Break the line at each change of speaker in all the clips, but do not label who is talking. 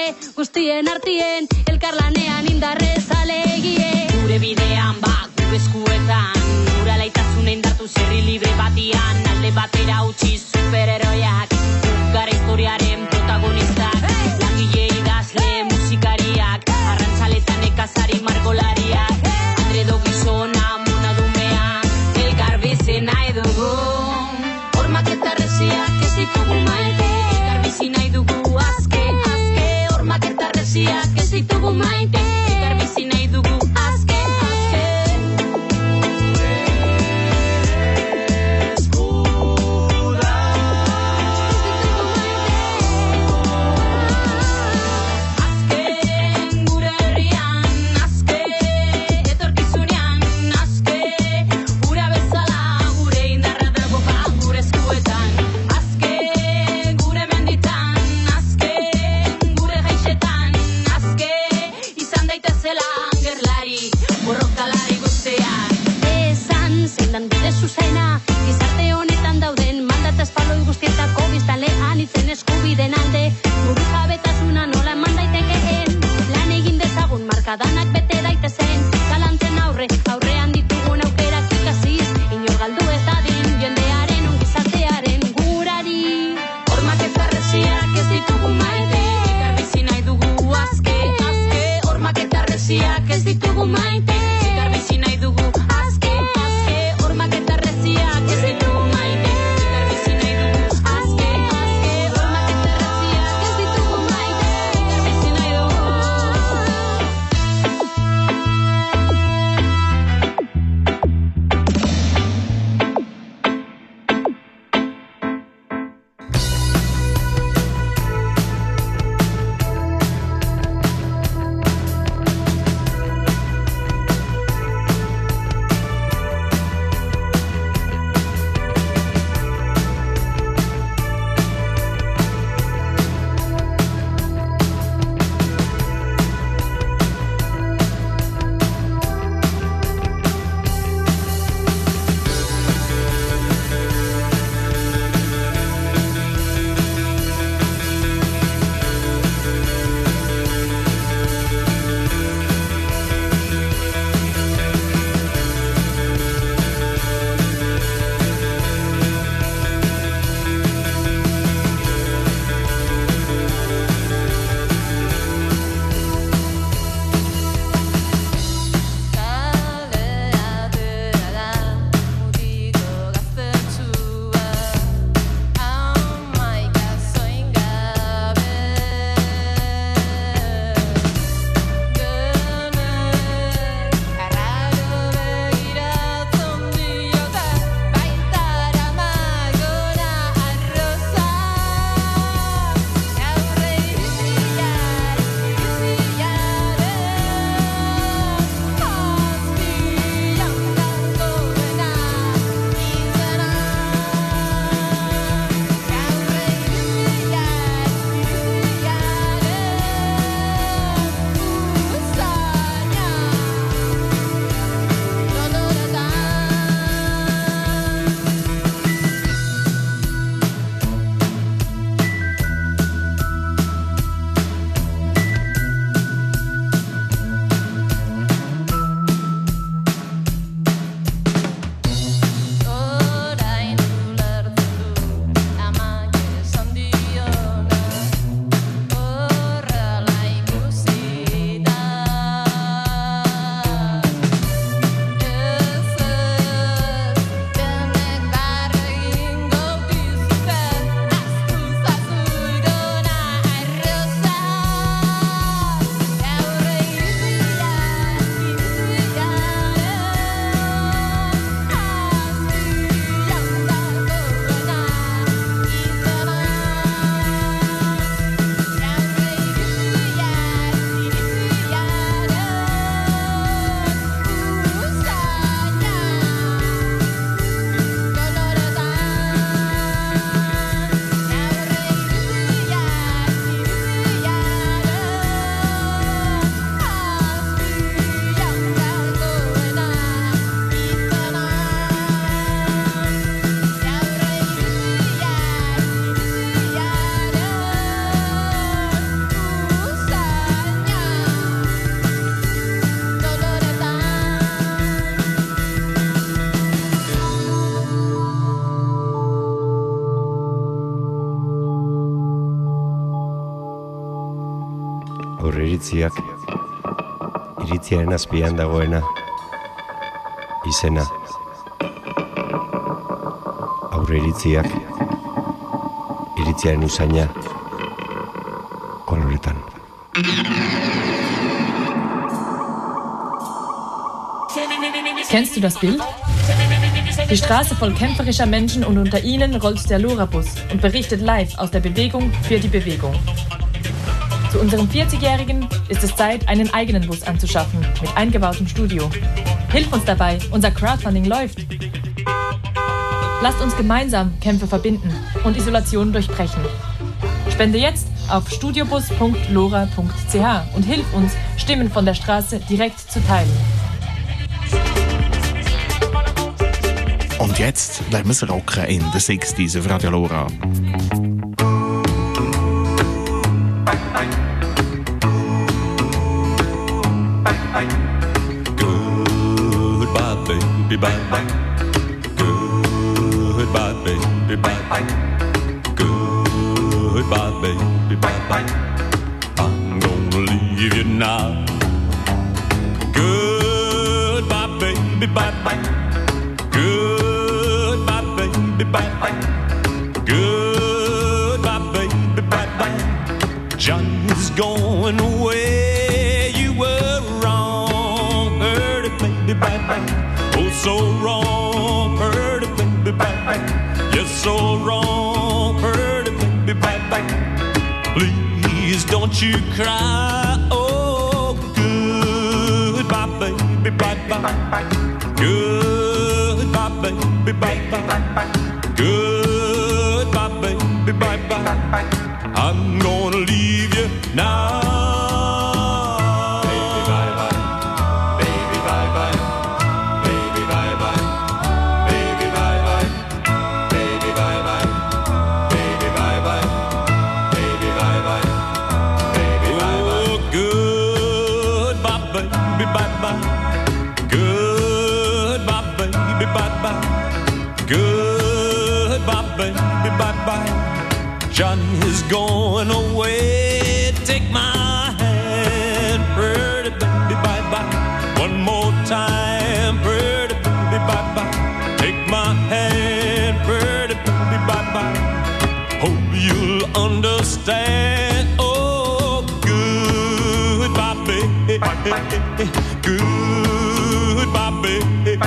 guztien artien, elkarlanean indarrez alegie.
Gure bidean gure eskuetan, gura laitazune indartu zerri libre batian, alde batera utzi superheroiak, gara historiaren protagonistak, langile idazle musikariak, arrantzaletan ekazari margolariak, andredo gizona monadumea, elkar bizi nahi dugu. Hormak eta reziak ez ditugu maite, elkar bizi nahi dugu azke, hormak eta reziak ez ditugu maite, elkar bizi nahi dugu azke.
Zuzena, gizarte honetan dauden mandata espaloi guztietako biztanlean itzen eskubiden alde, buru jabetasuna nola eman daitekeen, lan egin dezagun markadanak bete daitezen, zalantzen aurrean ditugun aukerak ikasiz, inor galdu ez dadin jendearen ongizatearen gurari. Hormak eta reziak ez ditugu maite, elkar bizi nahi dugu azke, hormak eta reziak ez ditugu maite, elkar bizi nahi dugu azke, hormak eta reziak ez ditugu maite, elkar bizi nahi dugu azke, hormak
aurreritziak, iritziaren azpian dagoena, izena. Aurreritziak, iritziaren usaina, koloretan.
Kennst du das Bild? Die Straße voll kämpferischer Menschen und unter ihnen rollt der Lora-Bus und berichtet live aus der Bewegung für die Bewegung. Zu unserem 40-Jährigen ist es Zeit, einen eigenen Bus anzuschaffen, mit eingebautem Studio. Hilf uns dabei, unser Crowdfunding läuft. Lasst uns gemeinsam Kämpfe verbinden und Isolation durchbrechen. Spende jetzt auf studiobus.lora.ch und hilf uns, Stimmen von der Straße direkt zu teilen.
Und jetzt werden wir es rocken in den 60s auf Radio Lora.
Goodbye, baby, bye-bye. Goodbye, baby, bye-bye. Goodbye, baby, bye-bye. I'm gonna leave you now. Goodbye, baby, bye-bye. Goodbye, baby, bye-bye. Goodbye, baby, bye-bye. Johnny's going away. You were wrong. Heard it, baby, bye-bye. Oh, so wrong. Heard it, baby, bye-bye. Yes, so wrong. Heard it, baby, bye-bye. Please don't you cry. Oh, goodbye, baby, bye-bye. Goodbye, baby, bye-bye. Goodbye, baby, bye-bye. I'm gonna leave you now. Baby, bye-bye. Baby, bye-bye. Baby, bye-bye. Baby, bye-bye. Baby, bye-bye. Baby, bye-bye. Baby, bye-bye. Baby, bye-bye. Oh, goodbye, baby, bye-bye. Goodbye, baby, bye-bye. Goodbye, baby, bye-bye. Johnny's going away. Take my hand, pretty baby, bye-bye. One more time, pretty baby, bye-bye. Take my hand, pretty baby, bye-bye. Hope you'll understand. Oh, goodbye, baby. Goodbye, baby.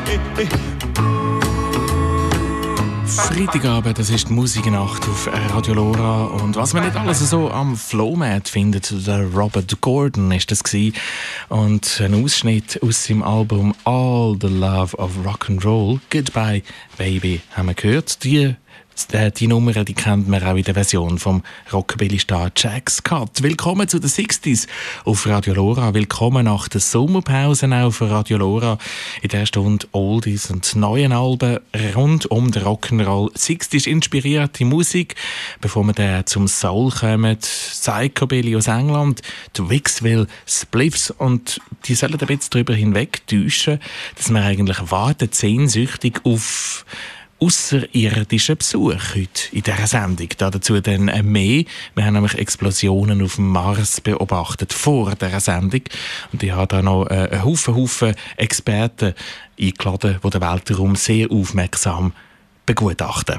Freitagabend, das ist die Musiknacht auf Radio Lora. Und was man nicht alles so am Flohmarkt findet, der Robert Gordon ist das gewesen. Und ein Ausschnitt aus seinem Album All the Love of Rock'n'Roll, Goodbye Baby, haben wir gehört. Die Nummer, die kennt man auch in der Version vom Rockabilly-Star Jack Scott. Willkommen zu den 60s auf Radio Lora. Willkommen nach der Sommerpause auch für Radio Lora. In der Stunde Oldies und neuen Alben rund um den Rock'n'Roll. 60s inspirierte Musik. Bevor wir dann zum Soul kommen, Psychobilly aus England, die Wicksville Spliffs. Und die sollen ein bisschen darüber hinwegtäuschen, dass man eigentlich wartet sehnsüchtig auf außerirdischen Besuch heute in dieser Sendung. Dazu dann mehr. Wir haben nämlich Explosionen auf dem Mars beobachtet vor dieser Sendung. Und ich habe da noch einen Haufen Experten eingeladen, die den Weltraum sehr aufmerksam begutachten.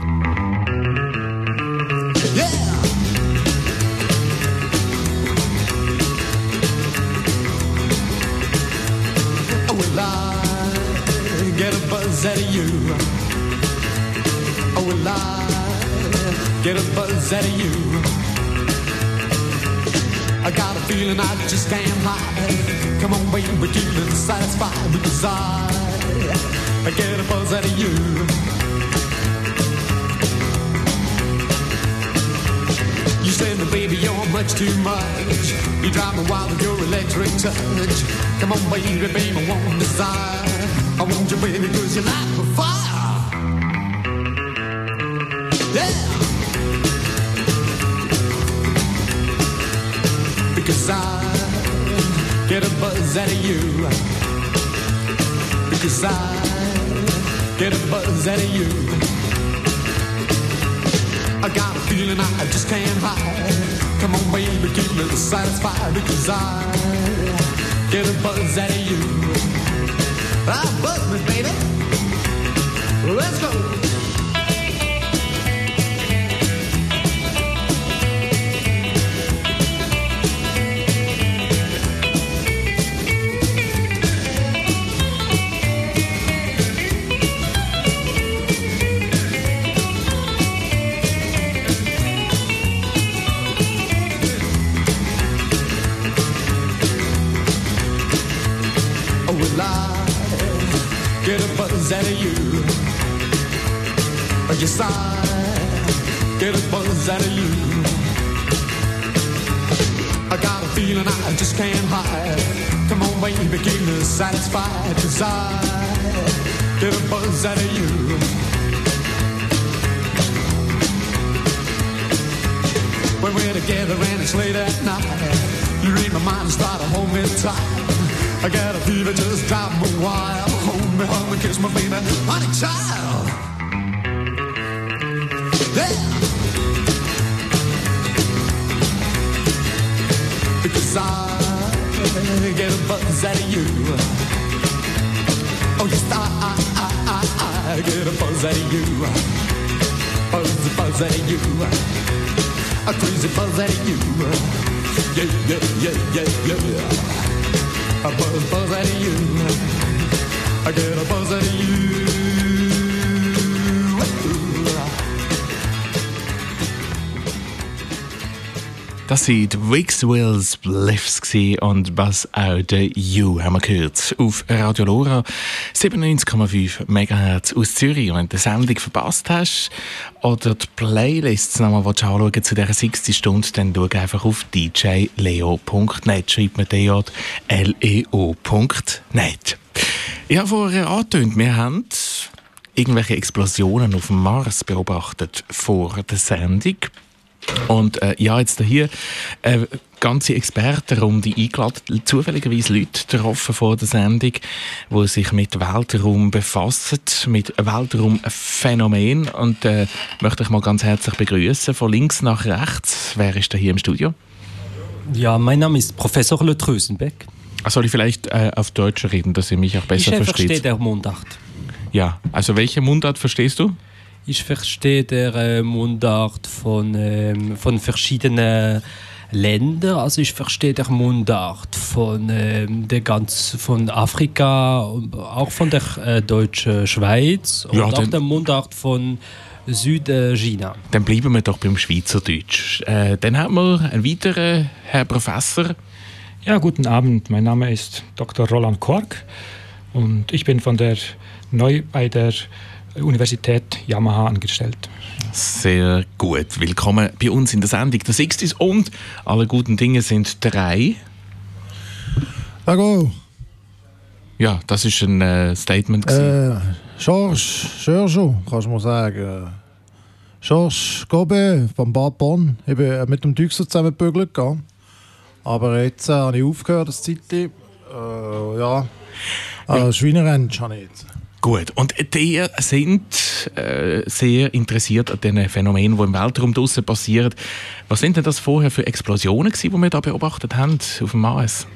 Yeah! Will I get a buzz out of you? Will I get a buzz out of you? I got a feeling I just can't hide. Come on, baby, feeling satisfied because I get a buzz out of you. You said, baby, you're much too much. You drive me wild with your electric touch. Come on, baby, baby, I want desire. I want you, baby, cause you light my fire. Yeah. Because I get a buzz out of you. Because I get a buzz out of you. I got a feeling I just can't hide. Come on, baby, keep me satisfied because I get a buzz out of you. Ah, buzz me, baby. Let's go. Get a buzz out of you. Yes, I get a buzz out of you. I got a feeling I just can't hide. Come on, baby, keep me satisfied. Cause I get a buzz out of you. When we're together and it's late at night, you read my mind and start to hold me tight. I got a fever just drive me wild. Hold me, hug me, kiss my baby, honey child. Yeah. Because I get a buzz out of you. Oh yes, I get a buzz out of you. Buzz out of you. A crazy buzz out of you. Yeah. A buzz out of you. I get a buzz out of you.
Das sind die Wigswell Spliffs und Buzz Out of You haben wir gehört auf Radio Lora 97,5 MHz aus Zürich. Und wenn du die Sendung verpasst hast oder die Playlists nochmal anschauen zu dieser 60 Stunde, dann schau einfach auf djleo.net. Schreibt mir djleo.net. Ich habe vorher angetönt, wir haben irgendwelche Explosionen auf dem Mars beobachtet vor der Sendung. Und jetzt hier ganze Expertenrunde eingeladen, zufälligerweise Leute getroffen vor der Sendung, die sich mit Weltraum befassen, mit Weltraumphänomen. Und möchte ich mal ganz herzlich begrüßen von links nach rechts. Wer ist da hier im Studio?
Ja, mein Name ist Professor Le Trösenbeck.
Soll ich vielleicht auf Deutsch reden, dass ihr mich auch besser versteht?
Ich verstehe der Mundart.
Ja, also welche Mundart verstehst du?
Ich verstehe der Mundart von verschiedenen Ländern. Also ich verstehe der Mundart von Afrika, auch von der deutschen Schweiz und auch der Mundart von Südchina.
Dann bleiben wir doch beim Schweizerdeutsch. Dann haben wir einen weiteren Herr Professor.
Ja, guten Abend. Mein Name ist Dr. Roland Kork und ich bin neu bei der Universität Yamaha angestellt.
Sehr gut. Willkommen bei uns in der Sendung der Sixties und alle guten Dinge sind 3.
Hallo.
Ja, das ist ein Statement.
Georges, kannst du mal sagen. Georges Gobe vom Bad Bonn. Ich bin mit dem Düxer zusammen gebügelt gegangen. Aber jetzt habe ich aufgehört, das Zeitchen. Schweineranch habe ich jetzt.
Gut, und die sind sehr interessiert an den Phänomenen, die im Weltraum draussen passieren. Was sind denn das vorher für Explosionen gewesen, die wir da beobachtet haben auf dem Mars?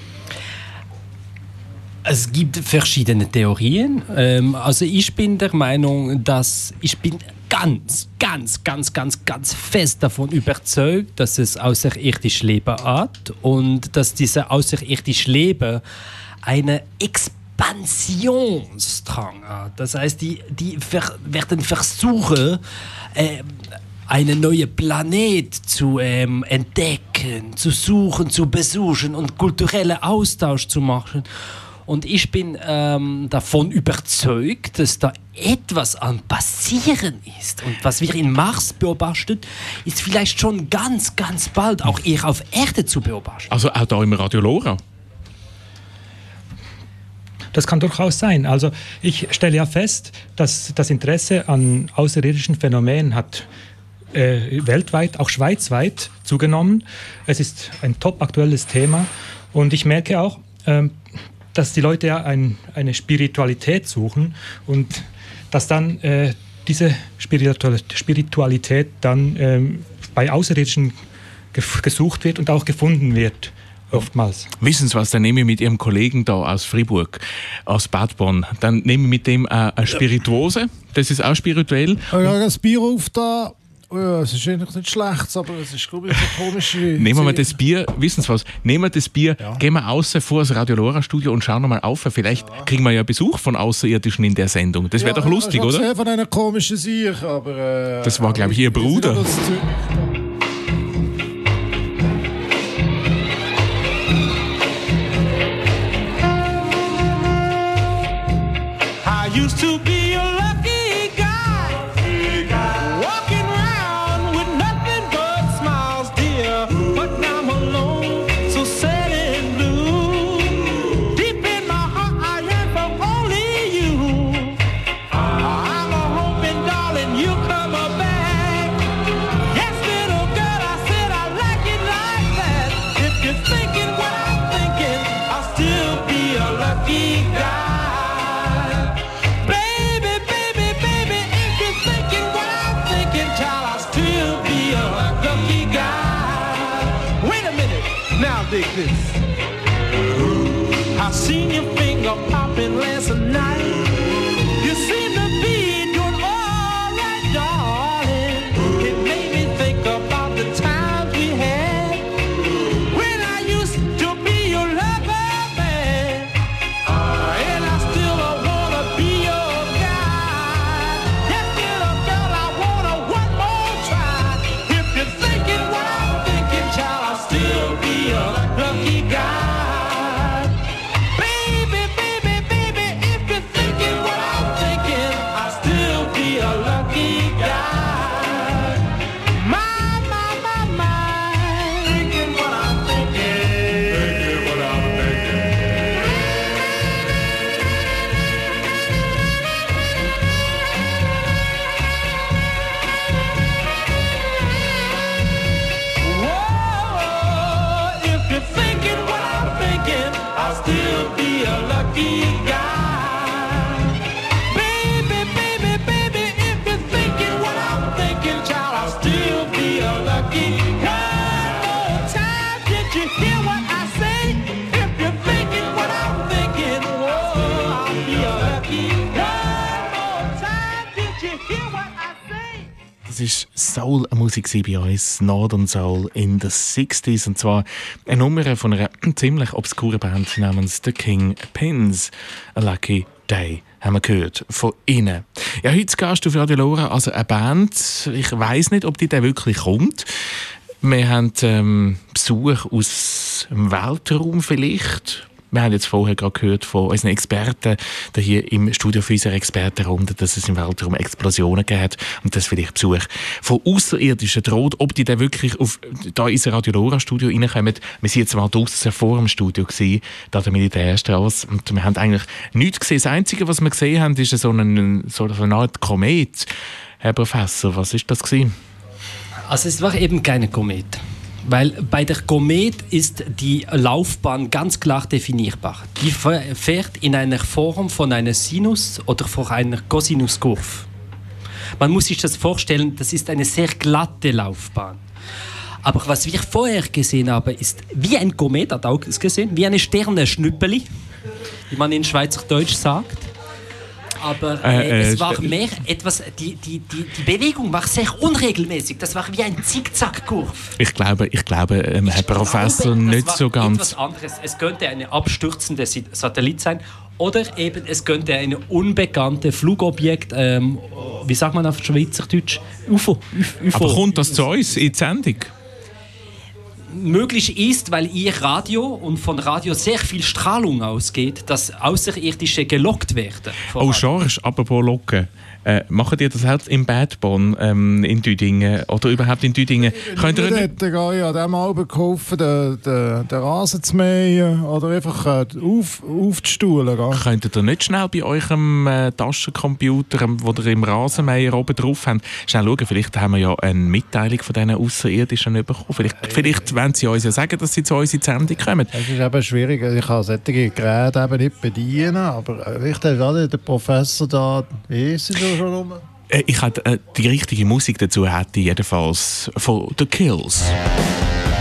Es gibt verschiedene Theorien. Also ich bin der Meinung, ich bin ganz fest davon überzeugt, dass es außerirdisches Leben hat und dass dieses außerirdische Leben eine Expansionsdrang hat. Das heißt, die werden versuchen, einen neuen Planet zu entdecken, zu suchen, zu besuchen und kulturellen Austausch zu machen. Und ich bin davon überzeugt, dass da etwas am Passieren ist. Und was wir in Mars beobachten, ist vielleicht schon ganz bald auch eher auf Erde zu beobachten.
Also auch da im Radio Lora?
Das kann durchaus sein. Also ich stelle ja fest, dass das Interesse an außerirdischen Phänomenen hat weltweit, auch schweizweit zugenommen. Es ist ein top aktuelles Thema. Und ich merke auch, dass die Leute ja eine Spiritualität suchen und dass dann diese Spiritualität dann bei außerirdischen gesucht wird und auch gefunden wird. Oftmals.
Wissen Sie was, dann nehme ich mit Ihrem Kollegen da aus Fribourg, aus Bad Bonn, dann nehme ich mit dem eine Spirituose, das ist auch spirituell.
Ja, das Bier auf da. Ja, es ist eigentlich nicht schlecht, aber es ist, glaube ich, so komisch.
Nehmen wir das Bier, wissen Sie was, nehmen wir das Bier, gehen wir außen vor das Radio Lora Studio und schauen mal auf. Vielleicht kriegen wir ja Besuch von Außerirdischen in der Sendung. Das wäre doch lustig, oder?
Ich von einer komischen Sieg, aber...
das war, glaube ich, Ihr Bruder.
I used to be a lucky guy, walking around with nothing but smiles, dear. But now I'm alone, so sad and blue. Deep in my heart, I yearn for only you. I'm a hoping, darling, you'll come back. Yes, little girl, I said I like it like that. If you're thinking what I'm thinking, I'll still be a lucky guy. Dig this. I seen your finger popping last night. You seem to be doing all right, darling. It made me think about the times we had when I used to be your lover, man. And I still wanna be your guy. Yes, little girl, I wanna one more try. If you're thinking what I'm thinking, child, I'll still be your lucky guy. Baby, baby, baby, if you're thinking what I'm thinking, I'll still be a lucky guy. My, thinking what I'm thinking. Thinking what I'm thinking. Whoa, if you're thinking what I'm thinking, I'll still be a lucky guy. Baby, baby, baby, if you're thinking what I'm thinking, child, I'll still be a lucky guy. One more time, did you hear what I say? If you're thinking what I'm thinking, whoa, I'll be a lucky guy. One more time, did you hear what I say?
Das ist Soul-Musik bei uns, Northern Soul in the 60s. Und zwar eine Nummer von einer ziemlich obskuren Band namens The Kingpins. A Lucky Day haben wir gehört von ihnen. Ja, heute gehst du für Radio Lora, also eine Band. Ich weiss nicht, ob die da wirklich kommt. Wir haben Besuch aus dem Weltraum vielleicht. Wir haben jetzt vorher gerade gehört von unseren Experten hier im Studio für unsere Expertenrunde, dass es im Weltraum Explosionen gibt und dass vielleicht Besuch von Außerirdischen droht. Ob die dann wirklich da in unser Radio Lora Studio reinkommen. Wir sind jetzt mal draussen vor dem Studio gewesen, da der Militärstraße, und wir haben eigentlich nichts gesehen. Das Einzige, was wir gesehen haben, ist so eine Art Komet. Herr Professor, was ist das gewesen?
Also es war eben keine Komet. Weil bei der Komet ist die Laufbahn ganz klar definierbar. Die fährt in einer Form von einer Sinus- oder von einer Cosinuskurve. Man muss sich das vorstellen, das ist eine sehr glatte Laufbahn. Aber was wir vorher gesehen haben, ist wie ein Komet, hat auch gesehen, wie eine Sternenschnüppeli, wie man in Schweizerdeutsch sagt. Aber es war mehr etwas, die Bewegung war sehr unregelmäßig. Das war wie ein Zickzack-Kurve.
Ich glaube, Herr Professor, nicht so ganz.
Etwas anderes. Es könnte eine abstürzende Satellit sein oder eben es könnte eine unbekannte Flugobjekt, wie sagt man auf Schweizerdeutsch? UFO.
Aber kommt das zu uns in die Sendung?
Möglich ist, weil ihr Radio und von Radio sehr viel Strahlung ausgeht, dass Außerirdische gelockt werden.
Oh, George, apropos Locken. Macht ihr das halt in Bad Bonn, in Düdingen oder überhaupt in Düdingen?
Könnt ihr nicht an diesem Album geholfen, den Rasen zu mähen oder einfach aufzustuhlen?
Könntet ihr nicht schnell bei eurem Taschencomputer, wo ihr im Rasenmäher oben drauf habt, schnell schauen, vielleicht haben wir ja eine Mitteilung von diesen Außerirdischen bekommen. Vielleicht wollen sie uns ja sagen, dass sie zu uns in die Sendung kommen.
Das ist eben schwierig. Ich kann solche Geräte eben nicht bedienen, aber vielleicht hat gerade der Professor da schon rum.
Ich hätte die richtige Musik dazu hätte jedenfalls von The Kills.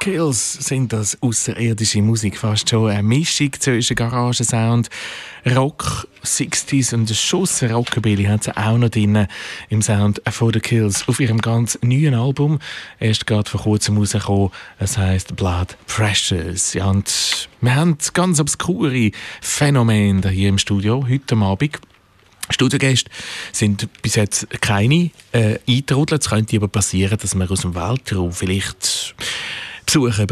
Kills sind das außerirdische Musik, fast schon eine Mischung zwischen Garagensound, Rock, 60s und ein Schuss Rockabilly hat sie auch noch drin im Sound von The Kills auf ihrem ganz neuen Album. Erst gerade vor kurzem rausgekommen, es heisst Blood Pressures. Ja, und wir haben ganz obskure Phänomene hier im Studio, heute Abend. Studiogäste sind bis jetzt keine eingetrudelt. Es könnte aber passieren, dass wir aus dem Weltraum vielleicht Besucher